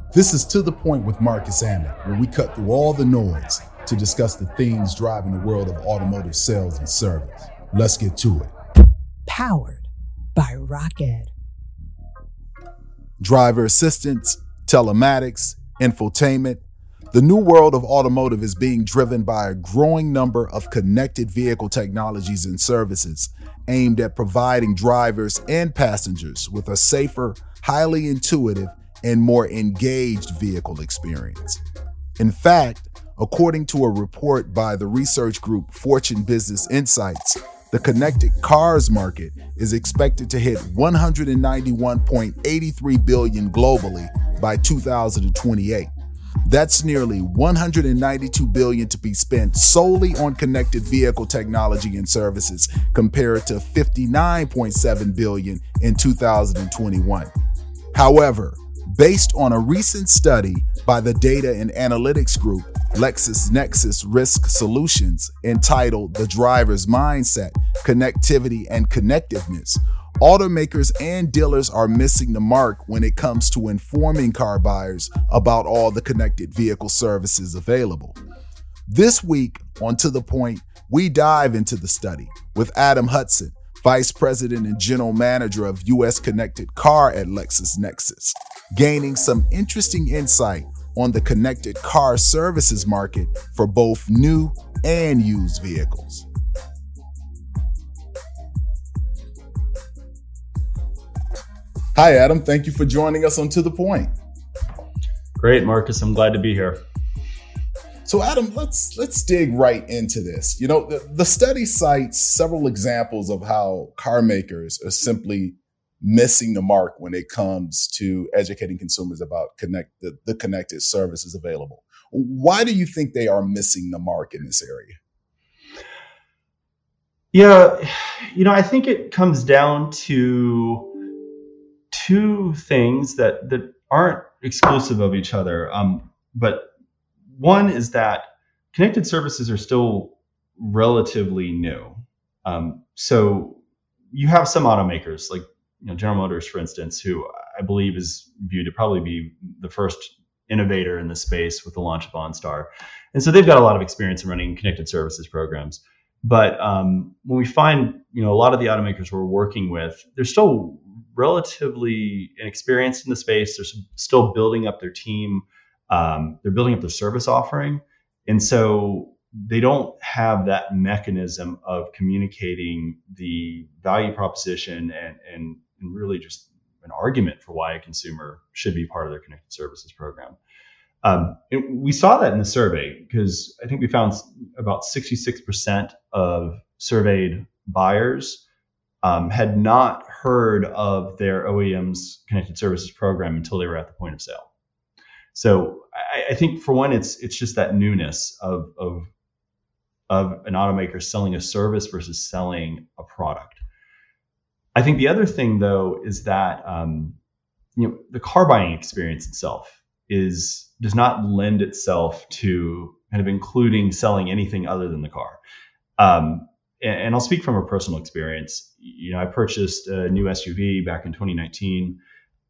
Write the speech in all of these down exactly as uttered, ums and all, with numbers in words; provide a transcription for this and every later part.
This is To The Point with Marcus Ammon, where we cut through all the noise to discuss the things driving the world of automotive sales and service. Let's get to it. Powered by Rocket. Driver assistance, telematics, infotainment. The new world of automotive is being driven by a growing number of connected vehicle technologies and services aimed at providing drivers and passengers with a safer, highly intuitive, and more engaged vehicle experience. In fact, according to a report by the research group Fortune Business Insights, the connected cars market is expected to hit one hundred ninety-one point eight three billion dollars globally by two thousand twenty-eight. That's nearly one hundred ninety-two billion dollars to be spent solely on connected vehicle technology and services, compared to fifty-nine point seven billion dollars in two thousand twenty-one. However, based on a recent study by the data and analytics group LexisNexis Risk Solutions entitled The Driver's Mindset, Connectivity and Connectiveness, automakers and dealers are missing the mark when it comes to informing car buyers about all the connected vehicle services available. This week on To The Point, we dive into the study with Adam Hudson, Vice President and General Manager of U S Connected Car at LexisNexis, gaining some interesting insight on the connected car services market for both new and used vehicles. Hi, Adam. Thank you for joining us on To The Point. Great, Marcus. I'm glad to be here. So, Adam, let's let's dig right into this. You know, the, the study cites several examples of how car makers are simply missing the mark when it comes to educating consumers about connect the, the connected services available. Why do you think they are missing the mark in this area? Yeah, you know, I think it comes down to two things that that aren't exclusive of each other. Um, but one is that connected services are still relatively new. Um, so you have some automakers like you know, General Motors, for instance, who I believe is viewed to probably be the first innovator in the space with the launch of OnStar. And so they've got a lot of experience in running connected services programs. But um, when we find, you know, a lot of the automakers we're working with, they're still relatively inexperienced in the space. They're still building up their team. Um, they're building up their service offering. And so they don't have that mechanism of communicating the value proposition and, and, and really just an argument for why a consumer should be part of their connected services program. Um, we saw that in the survey because I think we found about sixty-six percent of surveyed buyers um, had not heard of their O E M's connected services program until they were at the point of sale. So I, I think for one, it's it's just that newness of, of of an automaker selling a service versus selling a product. I think the other thing, though, is that um, you know the car buying experience itself is does not lend itself to kind of including selling anything other than the car. Um, and, and I'll speak from a personal experience. You know, I purchased a new S U V back in twenty nineteen.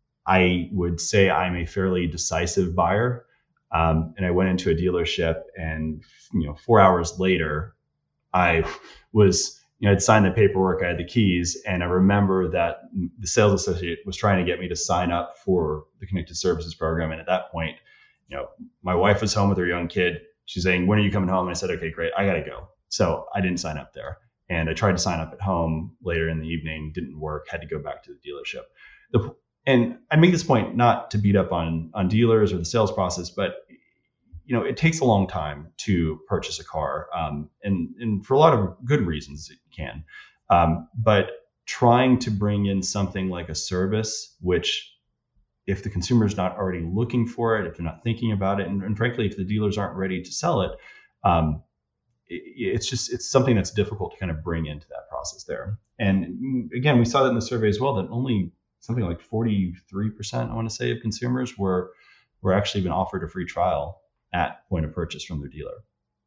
I would say I'm a fairly decisive buyer. Um, and I went into a dealership and, you know, four hours later, I was, you know, I'd signed the paperwork, I had the keys, and I remember that the sales associate was trying to get me to sign up for the connected services program. And at that point, you know, my wife was home with her young kid. She's saying, when are you coming home? And I said, okay, great, I got to go. So I didn't sign up there. And I tried to sign up at home later in the evening, didn't work, had to go back to the dealership. The And I make this point not to beat up on on dealers or the sales process, but you know it takes a long time to purchase a car, um, and and for a lot of good reasons it can. Um, but trying to bring in something like a service, which if the consumer is not already looking for it, if they're not thinking about it, and, and frankly, if the dealers aren't ready to sell it, um, it, it's just it's something that's difficult to kind of bring into that process there. And again, we saw that in the survey as well that only something like forty-three percent, I want to say, of consumers were were actually been offered a free trial at point of purchase from their dealer.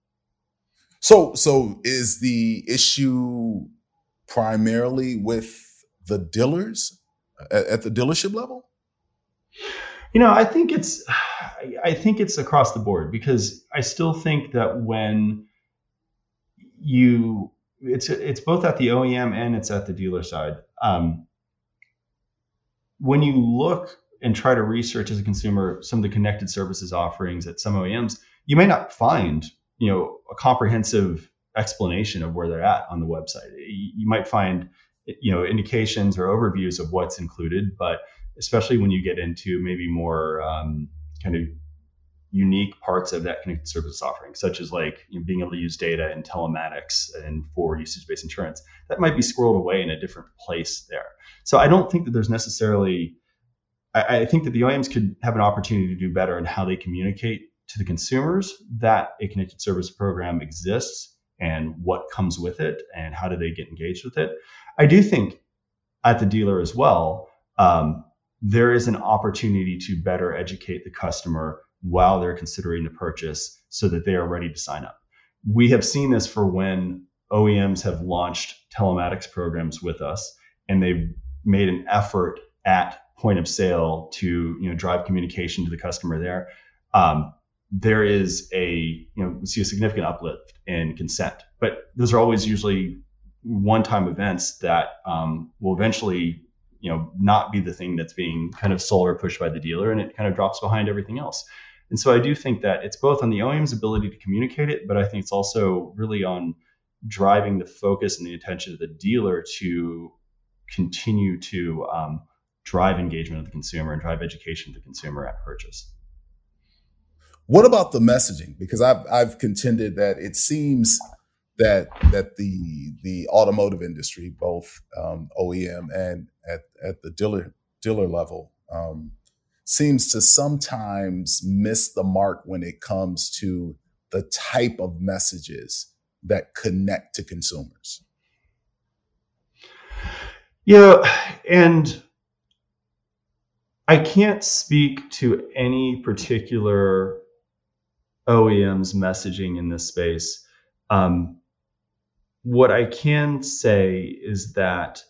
So, so is the issue primarily with the dealers at, at the dealership level? You know, I think it's, I think it's across the board, because I still think that when you, it's it's both at the O E M and it's at the dealer side. Um, when you look and try to research as a consumer some of the connected services offerings at some O E Ms, you may not find, you know, a comprehensive explanation of where they're at on the website. You might find, you know, indications or overviews of what's included, but especially when you get into maybe more um, kind of unique parts of that connected service offering, such as like, you know, being able to use data and telematics and for usage-based insurance, that might be squirreled away in a different place there. So I don't think that there's necessarily, I, I think that the O E Ms could have an opportunity to do better in how they communicate to the consumers that a connected service program exists and what comes with it and how do they get engaged with it. I do think at the dealer as well, um, there is an opportunity to better educate the customer while they're considering the purchase so that they are ready to sign up. We have seen this for when O E Ms have launched telematics programs with us, and they've made an effort at point of sale to, you know, drive communication to the customer there. Um, there is a, you know, we see a significant uplift in consent, but those are always usually one-time events that um, will eventually, you know, not be the thing that's being kind of sold or pushed by the dealer, and it kind of drops behind everything else. And so I do think that it's both on the O E M's ability to communicate it, but I think it's also really on driving the focus and the attention of the dealer to continue to um, drive engagement of the consumer and drive education of the consumer at purchase. What about the messaging? Because I've I've contended that it seems that that the the automotive industry, both um, O E M and at at the dealer dealer level, um, seems to sometimes miss the mark when it comes to the type of messages that connect to consumers. Yeah, and I can't speak to any particular O E M's messaging in this space. Um, what I can say is that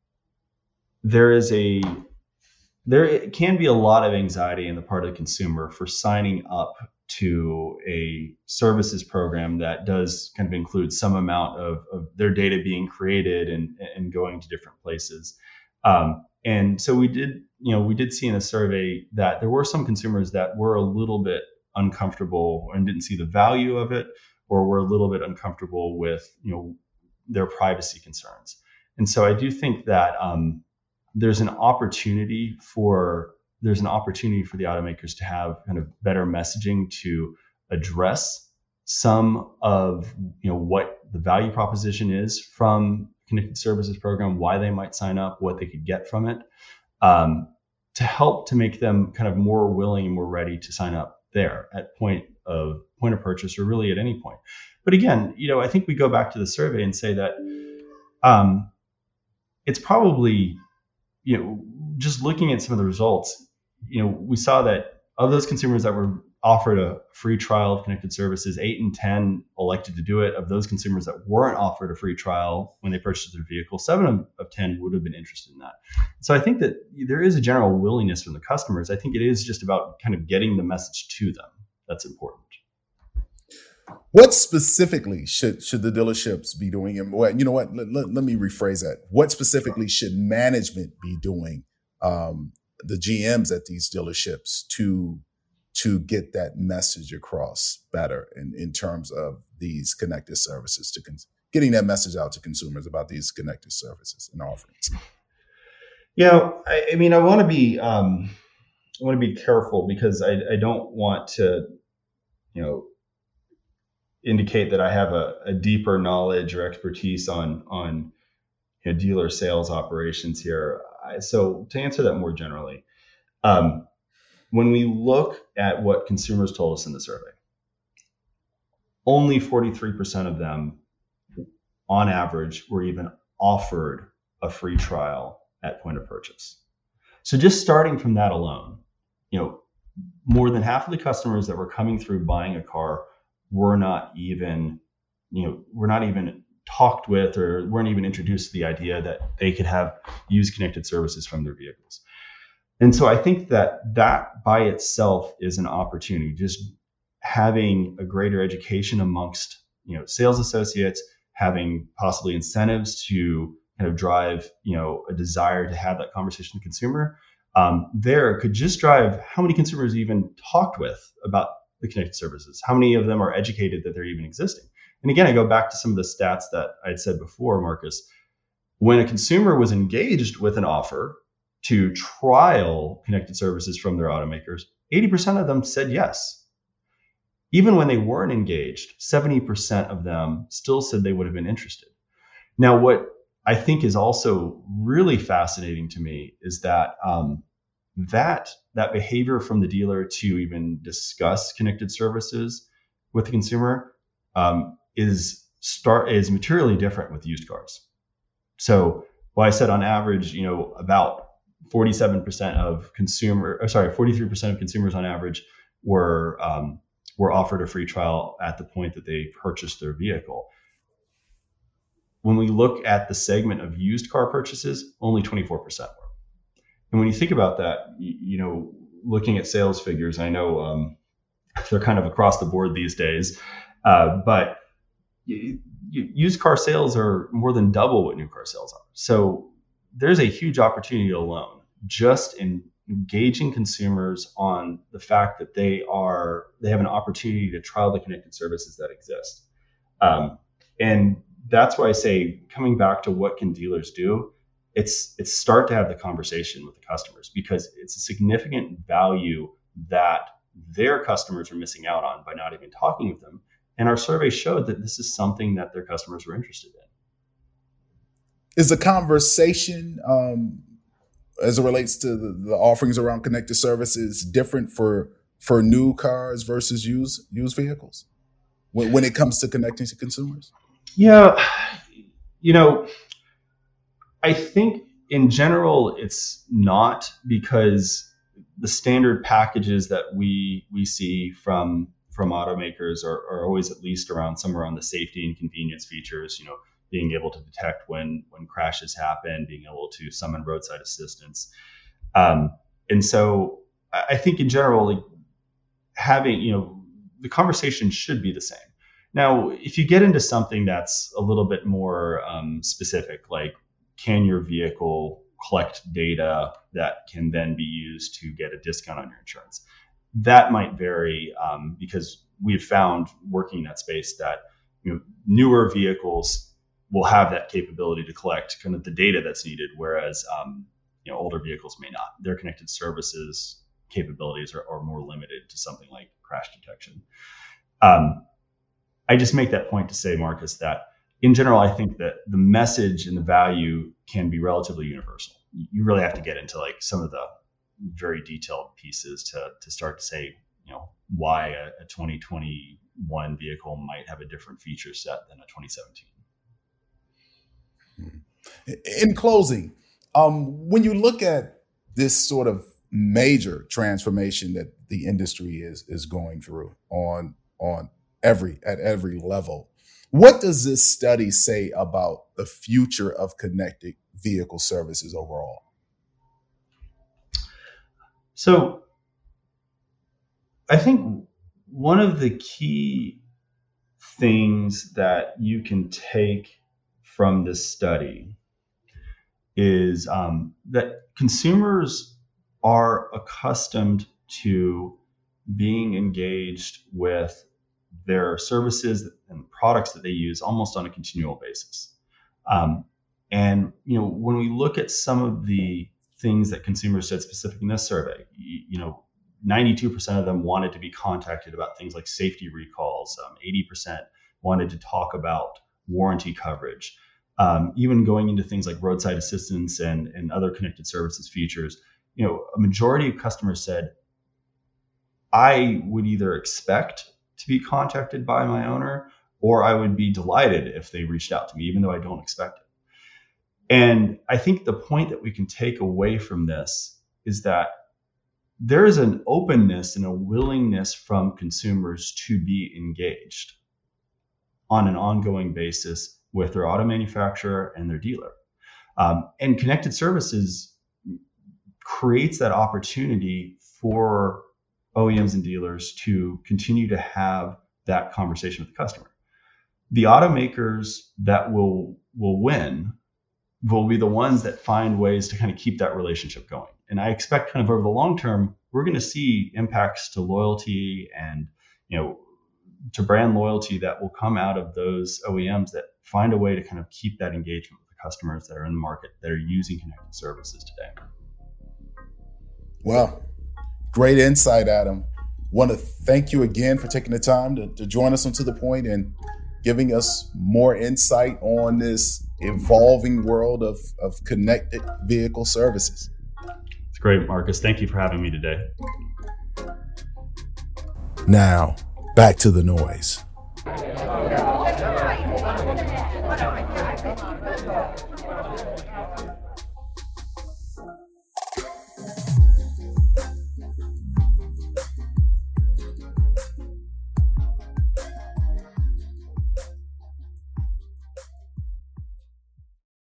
there is a there can be a lot of anxiety on the part of the consumer for signing up to a services program that does kind of include some amount of, of their data being created and, and going to different places. Um, and so we did, you know, we did see in a survey that there were some consumers that were a little bit uncomfortable and didn't see the value of it, or were a little bit uncomfortable with, you know, their privacy concerns. And so I do think that um, there's an opportunity for there's an opportunity for the automakers to have kind of better messaging to address some of, you know, what the value proposition is from connected services program, why they might sign up, what they could get from it, um, to help to make them kind of more willing and more ready to sign up there at point of point of purchase, or really at any point. But again, you know, I think we go back to the survey and say that um, it's probably, you know, just looking at some of the results, you know, we saw that of those consumers that were offered a free trial of connected services, eight and ten elected to do it. Of those consumers that weren't offered a free trial when they purchased their vehicle, seven of ten would have been interested in that. So I think that there is a general willingness from the customers. I think it is just about kind of getting the message to them that's important. What specifically should should the dealerships be doing? And well, you know what? Let, let, let me rephrase that. What specifically should management be doing, um, the G Ms at these dealerships, to to get that message across better in, in terms of these connected services, to con- getting that message out to consumers about these connected services and offerings? Yeah, I, I mean, I want to be um, I want to be careful, because I, I don't want to, you know, indicate that I have a, a deeper knowledge or expertise on on you know, dealer sales operations here. I, so to answer that more generally, um, when we look at what consumers told us in the survey, only forty-three percent of them, on average, were even offered a free trial at point of purchase. So just starting from that alone, you know, more than half of the customers that were coming through buying a car were not even, you know, were not even talked with, or weren't even introduced to the idea that they could have use connected services from their vehicles. And so I think that that by itself is an opportunity, just having a greater education amongst, you know, sales associates, having possibly incentives to kind of drive, you know, a desire to have that conversation with the consumer. Um, there could just drive how many consumers even talked with about the connected services, how many of them are educated that they're even existing. And again, I go back to some of the stats that I had said before, Marcus. When a consumer was engaged with an offer to trial connected services from their automakers, eighty percent of them said yes. Even when they weren't engaged, seventy percent of them still said they would have been interested. Now, what I think is also really fascinating to me is that um, that that behavior from the dealer to even discuss connected services with the consumer um, is start is materially different with used cars. So, well, I said on average, you know, about forty-seven percent of consumer, or sorry, forty-three percent of consumers on average were um, were offered a free trial at the point that they purchased their vehicle. When we look at the segment of used car purchases, only twenty-four percent were. And when you think about that, you, you know, looking at sales figures, I know um, they're kind of across the board these days, uh, but you, you, used car sales are more than double what new car sales are. So there's a huge opportunity alone just in engaging consumers on the fact that they are they have an opportunity to trial the connected services that exist. Um, and that's why I say, coming back to what can dealers do, it's it's start to have the conversation with the customers, because it's a significant value that their customers are missing out on by not even talking with them. And our survey showed that this is something that their customers were interested in. Is the conversation um, as it relates to the, the offerings around connected services different for for new cars versus used used vehicles when, when it comes to connecting to consumers? Yeah, you know, I think in general it's not, because the standard packages that we we see from from automakers are, are always at least around somewhere on the safety and convenience features, you know, being able to detect when when crashes happen, being able to summon roadside assistance. Um, and so I think in general, like, having, you know, the conversation should be the same. Now, if you get into something that's a little bit more um, specific, like can your vehicle collect data that can then be used to get a discount on your insurance? That might vary um, because we've found working in that space that, you know, newer vehicles will have that capability to collect kind of the data that's needed, whereas um, you know, older vehicles may not. Their connected services capabilities are, are more limited to something like crash detection. Um, I just make that point to say, Marcus, that in general, I think that the message and the value can be relatively universal. You really have to get into like some of the very detailed pieces to to start to say, you know, why a, a twenty twenty-one vehicle might have a different feature set than a twenty seventeen. In closing, um, when you look at this sort of major transformation that the industry is is going through on on every at every level, what does this study say about the future of connected vehicle services overall? So I think one of the key things that you can take from this study is um, that consumers are accustomed to being engaged with their services and products that they use almost on a continual basis. Um, and, you know, when we look at some of the things that consumers said specific in this survey, you, you know, ninety-two percent of them wanted to be contacted about things like safety recalls. Um, eighty percent wanted to talk about warranty coverage. Um, even going into things like roadside assistance and, and other connected services features, you know, a majority of customers said, I would either expect to be contacted by my owner, or I would be delighted if they reached out to me, even though I don't expect it. And I think the point that we can take away from this is that there is an openness and a willingness from consumers to be engaged on an ongoing basis with their auto manufacturer and their dealer. Um, and connected services creates that opportunity for O E Ms and dealers to continue to have that conversation with the customer. The automakers that will will win will be the ones that find ways to kind of keep that relationship going. And I expect kind of over the long term, we're going to see impacts to loyalty and, you know, to brand loyalty that will come out of those O E Ms that find a way to kind of keep that engagement with the customers that are in the market that are using connected services today. Well, great insight, Adam. Want to thank you again for taking the time to, to join us on To The Point and giving us more insight on this evolving world of, of connected vehicle services. It's great, Marcus. Thank you for having me today. Now, back to the noise.